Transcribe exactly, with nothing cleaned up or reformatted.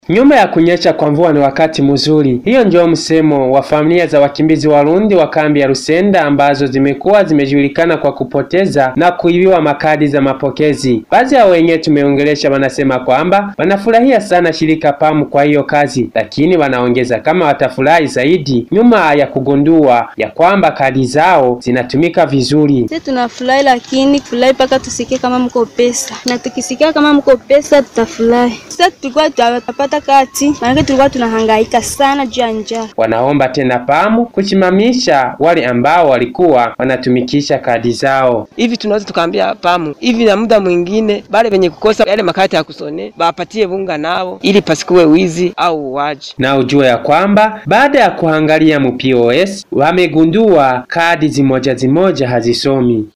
Nyuma ya kunyesha kwa mvua ni wakati mzuri. Hiyo ndio msemo wa familia za wakimbizi Warundi wa kambi ya Rusenda ambazo zimekuwa zimejulikana kwa kupoteza na kuibiwa makadi za mapokezi. Baadhi ya wenyewe tumeongelesha wanasema kwamba wanafurahia sana shirika PAM kwa hiyo kazi, lakini wanaongeza kama watafurahi zaidi nyuma ya kugundua ya kwamba kadi zao zinatumika vizuri. Sisi tunafurahi, lakini furahi paka tusikie kama mko pesa. Na tukisikia kama mko pesa tutafurahi. Sasa tulikuwa tutapata kati, maana tulikuwa tunahangaika sana juu ya njaa. Wanaomba tena PAM kusimamisha wale ambao walikuwa wanatumikisha kadi zao. Hivi tunaweza tukaambia PAM hivi na muda mwingine bale wenye kukosa yale makati ya kusone bapatie bunga nao ili pasikuwe wizi au waji. Na ujue ya kwamba baada ya kuangalia mu P O S wamegundua kadi zimoja zimoja hazisomi.